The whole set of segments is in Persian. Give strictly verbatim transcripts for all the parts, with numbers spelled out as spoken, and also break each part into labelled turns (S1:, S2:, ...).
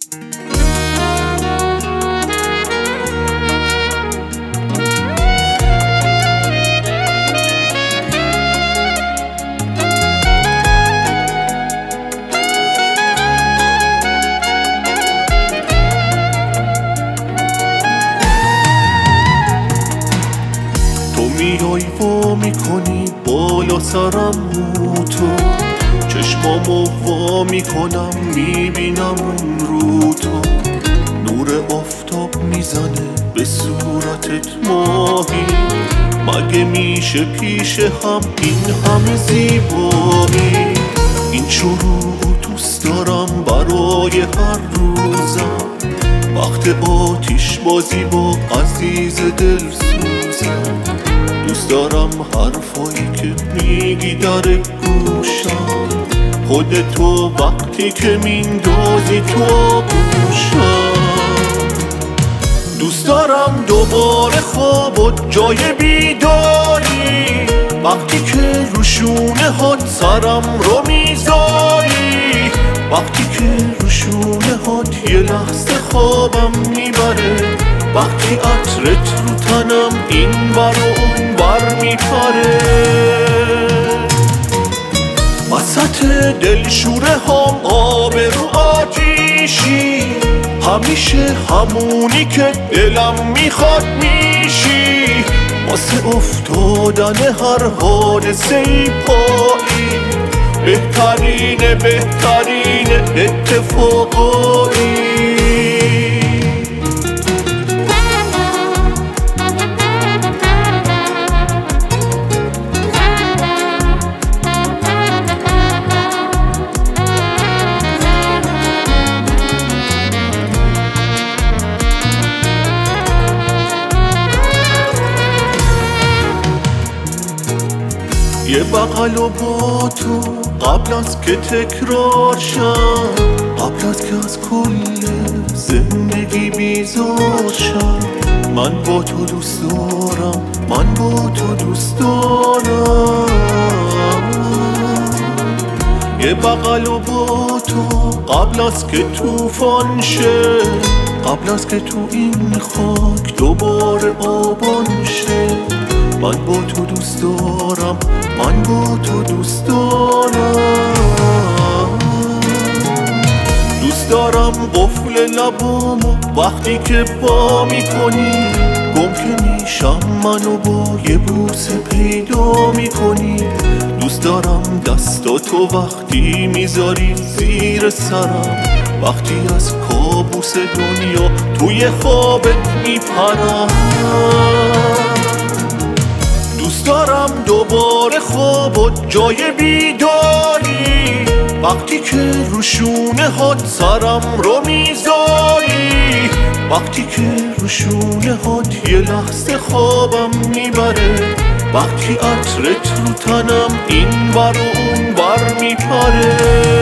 S1: میای وا میکنی بالا سرم رو تو، چشمامو وا میکنم میبینم اون رو تو، نور آفتاب میزنه به صورتت ماهی، مگه میشه پیش هم این همه زیبایی؟ این شروع دوست دارم برای هر روزم، وقت آتیش بازی با عزیز دل سوزم، دوست دارم حرفایی که میگی در گوشم، خودتو وقتی که میندازی تو آغوشم، دوست دارم دوباره خوابت جای بیداری، وقتی که رو شونه هات سرم رو میذاری، وقتی که رو شونه هات یه لحظه خوابم میبره، وقتی عطرت رو تنم این بر و اون بر میپره، وسط دلشوره هم آب رو آتیشی، همیشه همونی که دلم میخواد میشی، واسه افتادن هر حادثه ای پایی، بهترین بهترین اتفاقایی. یه بغل و با تو قبل از که تکرار شم، قبل از که از کل زندگی بیزار شم، من با تو دوست دارم، من با تو دوست دارم، یه بغل و با تو قبل از که توفان شه، قبل از که تو این خاک دوباره آبان شه، من با تو دوست دارم، من با تو دوست دارم، دوست دارم قفل لبامو وقتی که وا میکنی، گم که میشم منو با یه بوسه پیدا میکنی، دوست دارم دستاتو وقتی میذاری زیر سرم، وقتی از کابوس دنیا توی خوابت میپرم، دوست دارم دوباره خوابت جای بیداری، وقتی که رو شونه هات سرم رو میذاری، وقتی که رو شونه هات یه لحظه خوابم میبره، وقتی عطرت رو تنم این بر و اون بر میپره،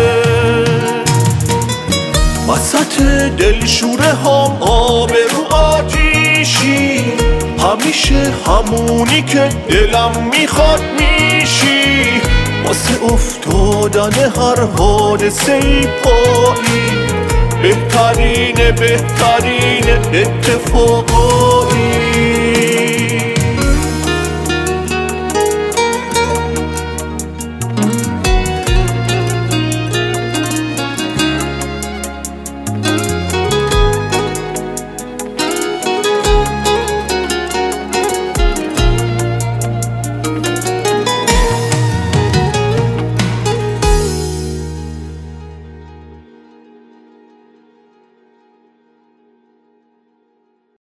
S1: وسط دلشوره هم آب رو آتیشی، همیشه همونی که دلم میخواد میشی، واسه افتادن هر حادثه ای پایی، بهترین بهترین اتفاقا.